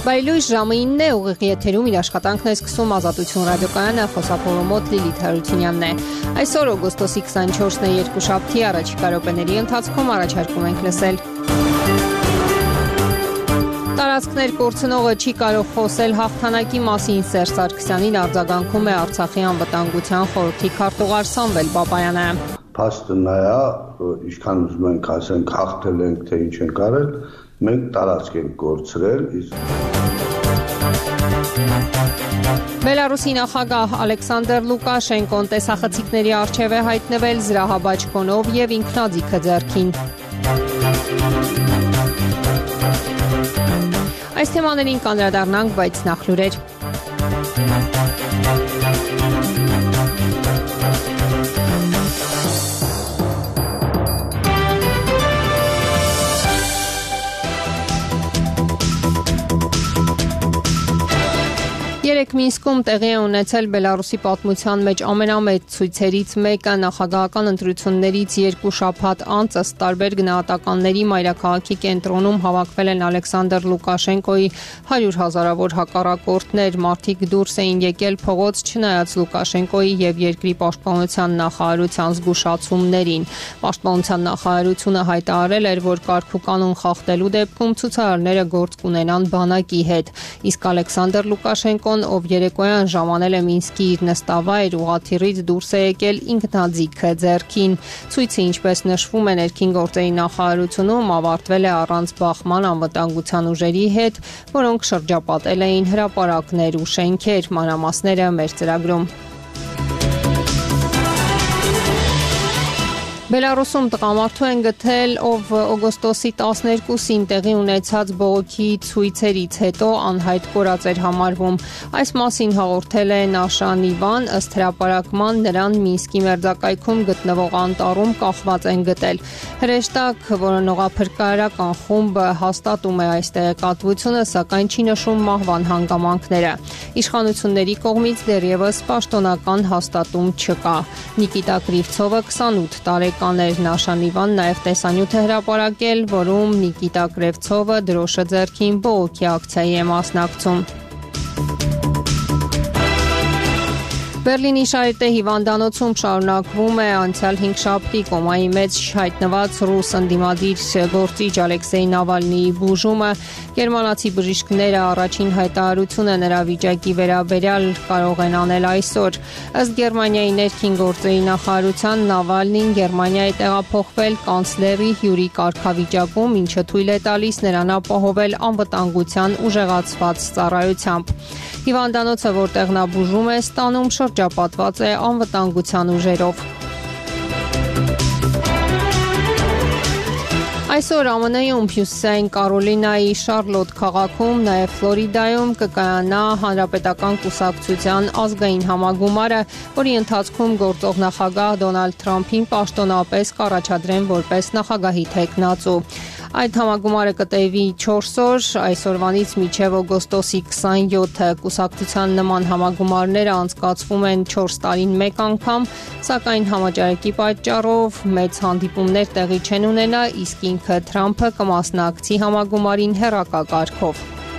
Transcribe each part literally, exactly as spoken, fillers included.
Բայլույս ժամը ինն է, ուղիղ եթերում իր աշխատանքն է սկսում Ազատություն ռադիոկայանը, խոսափողը մոտ Լիլիթ Հարությունյանն է։ Այսօր օգոստոսի քսանչորսն է, երկուշաբթի, առաջիկա րոպեների ընթացքում առաջարկում ենք լսել. Տարածքներ կորցնողը չի կարող խոսել հաղթանակի մասին, Սերժ Սարգսյանին արձագանքում է Արցախի անվտանգության խորհրդի քարտուղար Սամվել Բաբայանը։ Փաստը նա է, ինչքան ուզում ենք ասենք հաղթել ենք, թե ինչ ենք արել, մենք տարածք ենք կորցրել, Բելարուսի նախագահ Ալեքսանդր Լուկաշենկոն տեսախցիկների առջև է հայտնվել զրահաբաճկոնով և ինքնաձիգը ձեռքին։ Այս թեմաներին կանդրադառնանք, բայց նախ լուրեր։ Երեկ Մինսկում տեղի է ունեցել Բելարուսի պատմության մեջ ամենամեծ ցույցերից մեկը, նախագահական ընտրություններից երկու շաբաթ անց ըստ տարբեր գնահատականների մայրաքաղաքի կենտրոնում հավաքվել են Ալեքսանդր Լուկաշենկոյի հարյուր հազարավոր հակառակորդներ, մարդիկ դուրս էին եկել փողոց չնայած Լուկաշենկոյի և երկրի պաշտպանության նախարարության զգուշացումներին։ Պաշտպանության նախարարությունը հայտարարել էր, որ կարգ ու կանոն խախտելու դեպքում ցուցարարները գործ կունենան բանակի հետ, իսկ Ալեքսանդր Լուկաշենկոն, ով երեկոյան ժամանել է Մինսկի իր նստավայր, ուղղաթիռից դուրս է եկել ինքնաձիգը ձեռքին։ Ցույցը, ինչպես նշվում է ներքին գործերի նախարարությունում, ավարտվել է առանց բախման անվտանգության ուժերի հետ, որոնք շրջապատել էին հրապարակներ ու շենքեր։ Մանրամասները մեր ծրագրում։ Բելարուսում տղամարդու են գտել, ով օգոստոսի տասներկուսին տեղի ունեցած բողոքի ցույցերից հետո անհայտ կորած էր համարվում։ Այս մասին հաղորդել է Նաշանիվան, ըստ հրապարակման նրան Մինսկի մերձակայքում գտնվող անտառում կախված են գտել։ Հրեշտակ, որը նողափրկարարական խումբը հաստատում է այս տեղեկատվությունը, սակայն չի նշում մահվան հանգամանքները։ Իշխանությունների կողմից դեռևս պաշտոնական հաստատում չկա։ Նիկիտա Կրիվցովը քսանութ տարեկան Նաշանիվան նաև տեսանյութ է հրապարակել, որում Նիկիտա Կրիվցովը դրոշը ձեռքին բողոքի ակցիայի է մասնակցում։ Բերլինի Շարիտե հիվանդանոցում շարունակվում է անցյալ հինգշաբթի կոմայի մեջ հայտնված ռուս ընդդիմադիր գործիչ Ալեքսեյ Նավալնիի բուժումը։ Գերմանացի բժիշկները առաջին հայտարարությունը նրա վիճակի վերաբերյալ կարող են անել այսօր։ Ըստ Գերմանիայի ներքին գործերի նախարարության, Նավալնին Գերմանիայի տեղափոխվել կանցլերի հյուրի կարգավիճակում, ինչը թույլ է տալիս նրան ապահովել անվտանգության ուժեղացված ծառայությամբ։ Հիվանդանոցը, որտեղ նա բուժում է ստանում, շրջապատված է անվտանգության ուժերով։ Այսօր ԱՄՆ-ում, Հյուսիսային Կարոլինայի Շարլոտ քաղաքում, նաև Ֆլորիդայում կկայանա Հանրապետական կուսակցության ազգային համագումարը, որի ընթացքում գործող նախագահ Դոնալդ Թրամփին պաշտոնապես կառաջադրեն որպես նախագահի թեկնածու։ Այդ համագումարը կտևի չորս օր, այսօրվանից մինչև օգոստոսի քսանյոթը։ Կուսակցության նման համագումարները անցկացվում են չորս տարին մեկ անգամ, սակայն համաճարակի պատճառով մեծ հանդիպումներ տեղի չեն ունենա, իսկ ինքը Թրամփը կմասնակցի համագումարին հեռակա կարգով։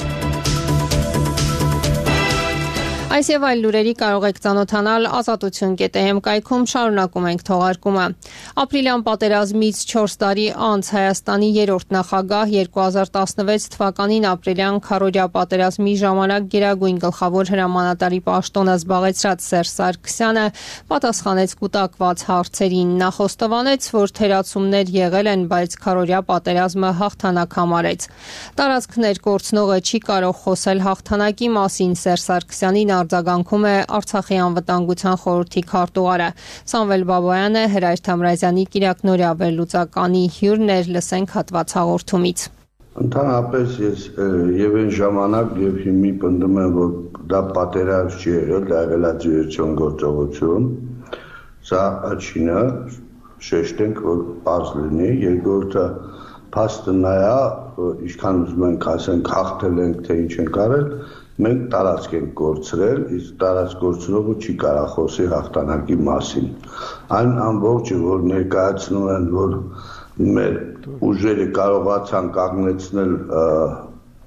Այս եւ այլ լուրերի կարող եք ծանոթանալ ազատություն կետ է էմ կայքում, շարունակում ենք թողարկումը։ Ապրիլյան պատերազմից չորս տարի անց Հայաստանի երրորդ նախագահ երկու հազար տասնվեց թվականին ապրիլյան քարոզիա պատերազմի ժամանակ գերագույն գլխավոր հրամանատարի պաշտոնը զբաղեցրած Սերժ Սարգսյանը պատասխանեց կուտակված հարցերին։ Նա խոստովանեց, որ թերացումներ եղել են, բայց քարոզիա պատերազմը հաղթանակ համարեց։ Տարածքներ կորցնողը չի կարող խոսել հաղթանակի մասին, Սերժ Սարգսյանին արձագանքում է Արցախի անվտանգության խորհրդի քարտուղարը Սամվել Բաբայանը, Հրայր Թամրազյանի կիրակնօրյա վերլուծականի հյուրն էր, լսենք հատված հաղորդումից։ Ընդհանրապես ես եւ այն ժամանակ եւ հիմի պնդում եմ, որ դա պատերազմ չի եղել, դա եղել է ձերություն գործողություն։ Սա աչինը շեշտենք, որ բաց լինի, երկրորդը փաստը նա է, ինչքան ուզում ենք ասենք հաղթել ենք, թե ինչ ենք արել, մենք տարածք ենք կորցրել, իսկ տարածք կորցնողը չի կարող խոսի հաղթանակի մասին։ Այն ամբողջը, որ ներկայացնում են, որ մեր ուժերը կարողացան կանգնեցնել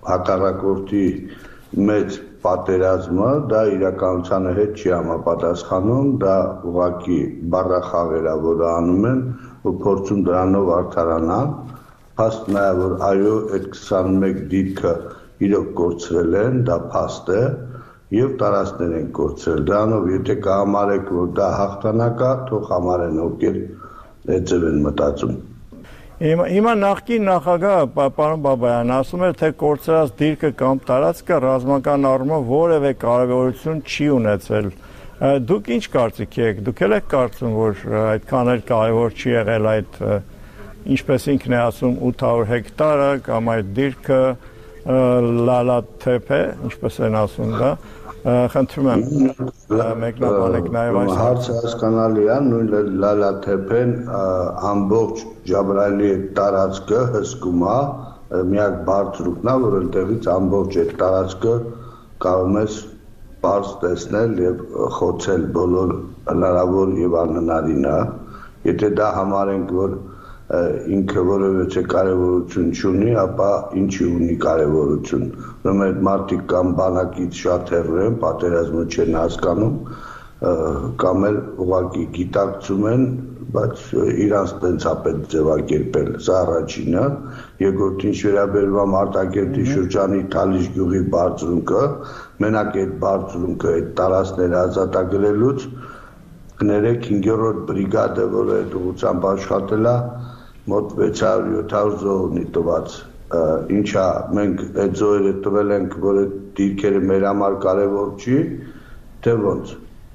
հակառակորդի մեծ պատերազմը դա իրականությանը հետ չի համապատասխանում, դա ուղղակի բառախաղեր է, որը անում են ու փորձում դրանով արդարանալ, փաստ նաև որ այո այդ քսանմեկ դիրքը իրոք կորցրել են, դա փաստ է եւ տարածքներ են կորցրել, դրանով եթե կհամարեք որ դա հաղթանակ է, թող համարեն ովքեր այդ ձև են մտածում։ Հիմա նախկին նախագահ պարոն Բաբայան ասում էր, թե կորցրած դիրքը կամ տարածքը ռազմական առումով որևէ կարևորություն չի ունեցել։ Դուք ինչ կարծիք եք, դուք էլ եք կարծում, որ այդքան էլ կարևոր չի եղել այդ, ինչպես ինքն է ասում, ութ հարյուր հեկտարը կամ այդ դիրքը լալաթեփ է, ինչպես են ասում դա, խնդրում եմ մեկնաբանեք նաև այս հարցը հասկանալի է, նույն լալաթեփեն ամբողջ Ջաբրայելի տարածքը հսկում է, միակ բարձրուկն է, որ այնտեղից ամբողջ այդ տարածքը կարող ես բարձ տեսնել եւ խոցել բոլոր հնարավոր եւ անհնարինը, եթե դա համարենք, որ ինքը որևէ կարևորություն չունի, ապա ինչի ունի կարևորություն։ Ուրեմն այդ մարդիկ կամ բանակից շատ հեռու են, պատերազմը չեն հասկանում, կամ էլ ուղղակի գիտակցում են, բայց իրանց տենց է պետք ձևակերպել, սա առաջինը, երկրորդին ինչ վերաբերում է Մարտակերտի շրջանի Թալիշ գյուղի բարձրունքը, մենակ այդ բարձրունքը այդ տարածքները ազատագրելուց կներեք հինգերորդ բրիգադը, որը այդ ուղղությամբ աշխատել է, մոտ վեց հարյուր յոթ հարյուր զոհ ունի տված, ինչա մենք այդ զոհերը տվել ենք, որ այդ դիրքերը մեր համար կարևոր չի, թե ոնց,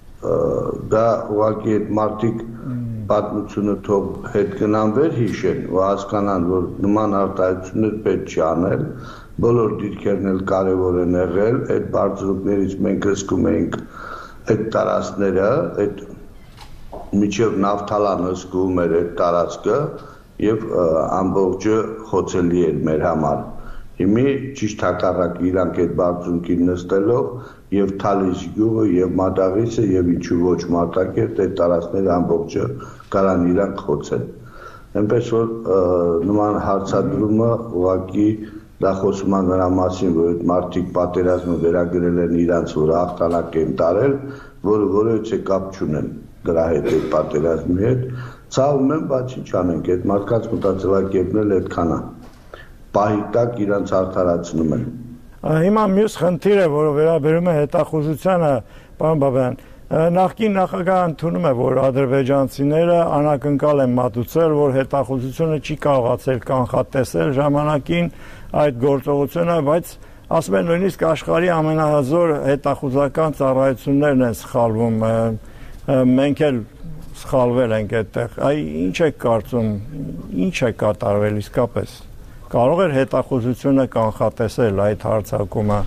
դա ուղղակի այդ մարդիկ պատմությունը թող հետ գնան վեր հիշեն ու հասկանան, որ նման արտահայտություններ պետք չի անել, բոլոր դիրքերն էլ կարևոր են եղել, այդ բարձրուկներից մենք հսկում էինք այդ տարածքները, այդ միջև Նավթալան հսկում էր այդ տարածքը եւ ամբողջը խոցելի էր մեր համար։ Հիմի ճիշտ հակառակը իրանք այդ բարձունքին նստելով եւ Թալիշ գյուղը եւ Մադաղիսը եւ ինչու ոչ Մարտակերտ այդ տարածքները ամբողջը կարան իրանք խոցեն։ Այնպես որ նման հարցադրումը ուղղակի դա խոսում է նրա մասին, որ այդ մարդիկ պատերազմը վերագրել են իրանց, որ հաղթանակ են տարել, որը որևէ կապ չունեն դրա հետ այդ պատերազմի հետ, ցավում են, բայց ինչ անենք, այդ մարդկանց մտածելակերպն էլ այդքան է։ Պահի տակ իրանց արդարացնում են։ Հիմա մյուս խնդիրը, որը վերաբերում է հետախուզությանը, պարոն Բաբայան, նախկին նախագահը ընդունում է, որ ադրբեջանցիները անակնկալ են մատուցել, որ հետախուզությունը չի կարողացել կանխատեսել ժամանակին այդ գործողությունը, բայց ասում են նույնիսկ աշխարհի ամենահզոր հետախուզական ծառայություններն են սխալվում, մենք էլ սխալվել ենք այդտեղ, այ ինչ եք կարծում, ինչ է կատարվել իսկապես, կարող էր հետախուզությունը կանխատեսել այդ հարձակումը։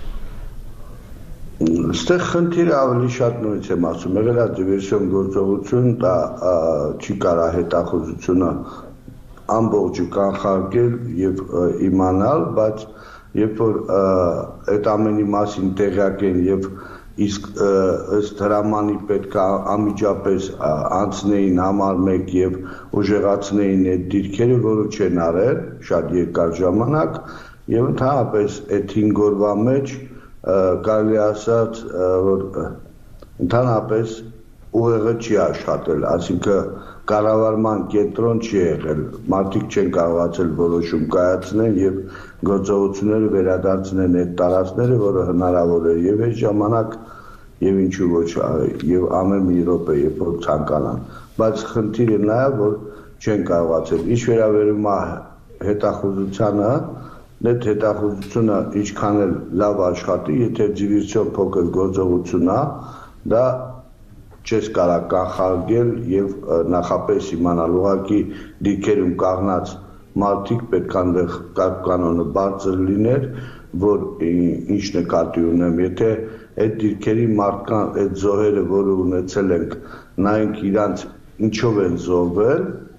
Այստեղ խնդիրը ավելի շատ նույնից եմ ասում, եղել է դիվերսիոն գործողություն, դա չի կարա հետախուզությունը ամբողջը կանխարգել եւ իմանալ, բայց երբ որ այդ ամենի մասին տեղյակ են եւ իսկ ըստ հրամանի պետք է անմիջապես անցնեին համար մեկ եւ ուժեղացնեին այդ դիրքերը, որը չեն արել շատ երկար ժամանակ եւ ընդհանրապես այդ հինգ օրվա մեջ կարելի ասած, որ ընդհանրապես ուղեղը չի աշխատել, այսինքն կառավարման կենտրոն չի եղել, մարդիկ չեն կարողացել որոշում կայացնել եւ գործողությունները վերադարձնել այդ տարածքները, որը հնարավոր է եւ այդ ժամանակ եւ ինչու ոչ եւ ամեն մի րոպե երբ որ ցանկանան, բայց խնդիրը նա է, որ չեն կարողացել։ Ինչ վերաբերում է հետախուզությանը, այդ հետախուզությունը ինչքան էլ լավ աշխատի, եթե դիվերսիոն փոքր գործողություն է, դա չես կարա կանխարգել եւ նախապես իմանալ, ուղղակի դիրքերում կաղնած մարդիկ պետք է կանոնը բարձր լիներ, որ ինչ նկատի ունեմ, եթե այդ դիրքերի մարդկան այդ զոհերը, որը ունեցել ենք, նայենք իրանց ինչով են զոհվել,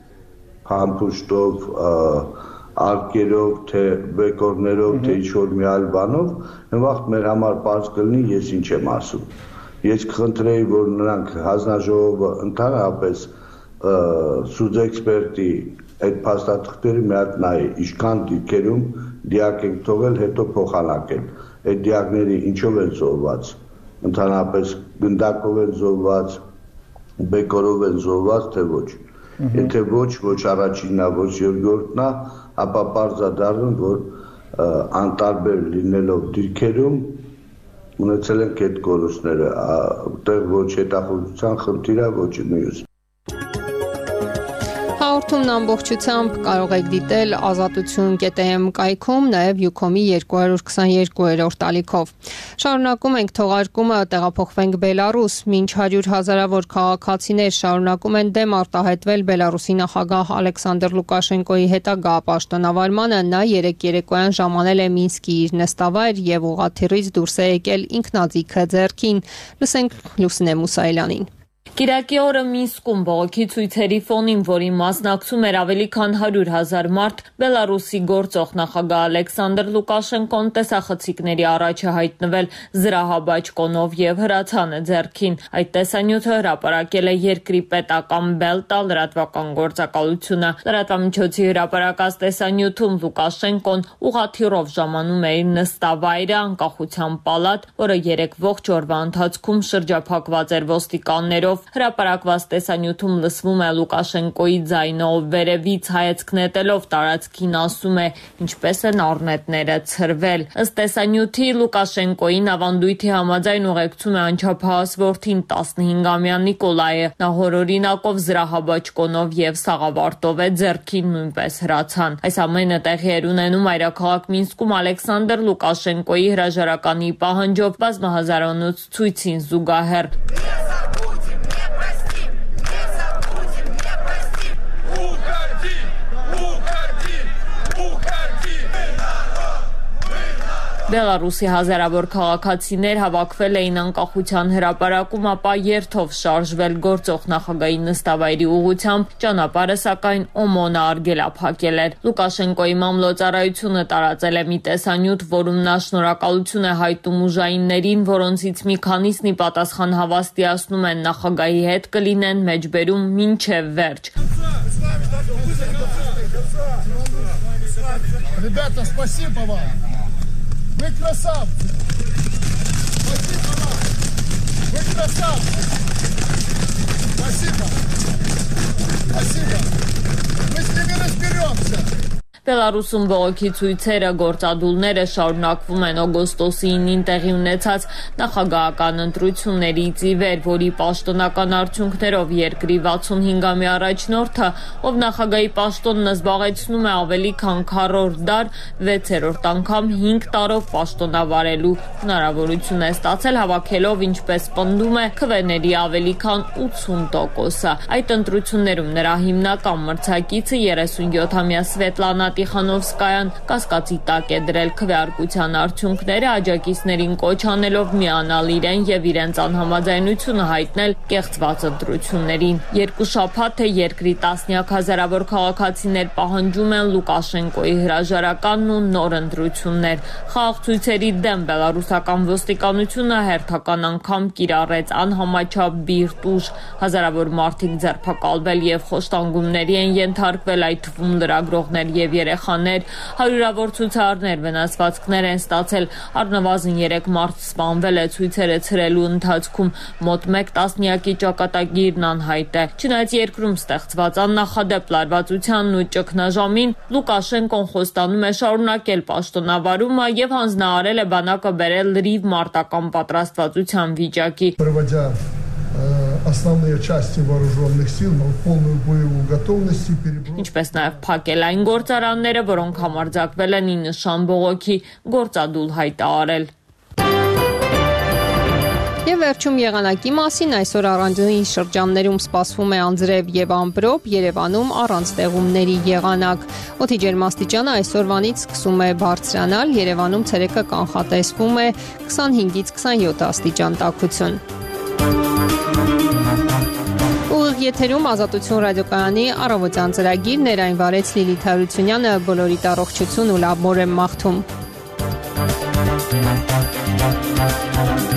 համբուշտով, արկերով, թե բեկորներով, թե ինչ-որ մի այլ բանով, այն վաղտ մեր համար պարզ կլինի, ես ինչ եմ ասում։ Ես կխնդրեի, որ նրանք հանձնաժողովը ընդհանրապես սուդեքսպերտի այդ փաստաթղթերը մի հատ նայի, ինչքան դիրքերում դիակ ենք թողել, հետո փոխանակել։ Այդ դիակները ինչով են զոհված։ Ընդհանրապես գնդակով են զոհված, բեկորով են զոհված, թե ոչ։ Եթե ոչ, ոչ առաջինն է, ոչ երկրորդն է, ապա պարզ է դառնում, որ անտարբեր լինելով դիրքերում ունեցել ենք այդ կորուստները, այդտեղ ոչ հետախուզության խնդիր է, ոչ մյուս։ Հաղորդումն ամբողջությամբ կարող եք դիտել ազատություն կետ է էմ կայքում, նաև Յուքոմի երկու հարյուր քսաներկու-րդ ալիքով։ Շարունակում ենք թողարկումը, տեղափոխվենք Բելարուս, մինչ հարյուր հազարավոր քաղաքացիներ շարունակում են դեմ արտահայտվել Բելարուսի նախագահ Ալեքսանդր Լուկաշենկոյի հետագա պաշտոնավարմանը, նա երեկ երեկոյան ժամանել է Մինսկի իր նստավայր եւ ուղղաթիռից դուրս է եկել ինքնաձիգը ձեռքին։ Լսենք Լուսինե Մուսայելյանին։ Կիրակի օրը Մինսկում բողոքի ցույցերի ֆոնին, որին մասնակցում էր ավելի քան հարյուր հազար մարդ, Բելարուսի գործող նախագահ Ալեքսանդր Լուկաշենկոն տեսախցիկների առաջ է հայտնվել զրահաբաճ կոնով եւ հրացանը ձեռքին։ Այդ տեսանյութը հրապարակել է երկրի պետական Բելտա լրատվական գործակալությունը։ Լրատվամիջոցի հրապարակած տեսանյութում Լուկաշենկոն ուղղաթիռով ժամանում է իր նստավայրը անկախության պալատ, որը երեք ողջ օրվա ընթացքում շրջափակված էր ոստիկաններով։ Հրապարակված տեսանյութում լսվում է Լուկաշենկոյի ձայնը, ով վերևից հայացք նետելով տարածքին ասում է, ինչպես են առնետները ցրվել։ Ըստ տեսանյութի Լուկաշենկոյին ավանդույթի համաձայն ուղեկցում է անչափահաս որդին տասնհինգամյա Նիկոլայը։ Նա հորօրինակով զրահաբաճ կոնով եւ սաղավարտով է ձեռքին նույնպես հրացան։ Այս ամենը տեղի էր ունենում այրաքաղաք Մինսկում Ալեքսանդր Լուկաշենկոյի հրաժարականի պահանջով բազմահազարանոց ցույցին զուգահեռ։ Բելարուսի հազարավոր քաղաքացիներ հավաքվել էին անկախության հրապարակում, ապա երթով շարժվել գործող նախագահի նստավայրի ուղղությամբ, ճանապարհը սակայն օմոնը արգելափակել էր։ Լուկաշենկոյի մամլոյցարայությունը տարածել է մի տեսանյութ, որում նա շնորհակալություն է հայտնում ուժայիններին, որոնցից մի քանիսն ի պատասխան հավաստիացնում են նախագահի հետ կլինեն մեջբերում մինչև վերջ։ Ребята, спасибо вам. Вы красавцы! Спасибо вам! Вы красавцы! Спасибо! Спасибо! Мы с ними разберемся! Բելարուսում բողոքի ցույցերը, գործադուլները շարունակվում են օգոստոսի ինին տեղի ունեցած նախագահական ընտրություններից ի վեր, որի պաշտոնական արդյունքներով երկրի վաթսունհինգամյա առաջնորդը, ով նախագահի պաշտոնն զբաղեցնում է ավելի քան քառորդ դար, վեցերորդ անգամ հինգ տարով պաշտոնավարելու հնարավորություն է ստացել, հավաքելով, ինչպես պնդում է, քվեների ավելի քան ութսուն տոկոսը։ Այդ ընտրություններում նրա հիմնական մրցակիցը երեսունյոթամյա Սվետլանա Տիխանովսկայան կասկածի տակ է դրել քվեարկության արդյունքները, աջակիցներին կոչ անելով միանալ իրեն եւ իրենց անհամաձայնությունը հայտնել կեղծված ընտրություններին։ Երկու շաբաթ է երկրի տասնյակ հազարավոր քաղաքացիներ պահանջում են Լուկաշենկոյի հրաժարականն ու նոր ընտրություններ։ Խաղաղցույցերի դեմ բելարուսական ոստիկանությունը հերթական անգամ կիրառեց անհամաչափ բիրտ ուժ, հազարավոր մարդիկ ձերբակալվել եւ խոշտանգումների են ենթարկվել, այդ թվում լրագրողներ եւ երեխաներ, հարյուրավոր ցուցարներ վնասվածքներ են ստացել, առնվազն երեք մարդ սպանվել է ցույցերը ցրելու ընթացքում, մոտ մեկ տասնյակի ճակատագիրն անհայտ է։ Չնայած երկրում ստեղծված աննախադեպ լարվածությանն ու ճգնաժամին, Լուկաշենկոն խոստանում է շարունակել պաշտոնավարումը եւ հանձնարարել է բանակը բերել լրիվ մարտական պատրաստվածության վիճակի։ Основные части вооруженных сил в полную боевую готовность перебросить. Ինչպես նաև փակել այն գործարանները, որոնք համարձակվել են ի նշան բողոքի, գործադուլ հայտարարել։ Եվ վերջում եղանակի մասին այսօր առանձին շրջաններում սպասվում է անձրև եւ ամպրոպ, Երևանում առանց տեղումների եղանակ։ Օդի ջերմաստիճանը այսօրվանից սկսում է բարձրանալ, Երևանում ցերեկը կանխատեսվում է քսանհինգից քսանյոթ աստիճան տաքություն։ Ուղիղ եթերում Ազատություն ռադիոկայանի առավոտյան ծրագիրն էր, այն վարեց Լիլիթ Հարությունյանը, բոլորիդ առողջություն ու լավ օր եմ մաղթում։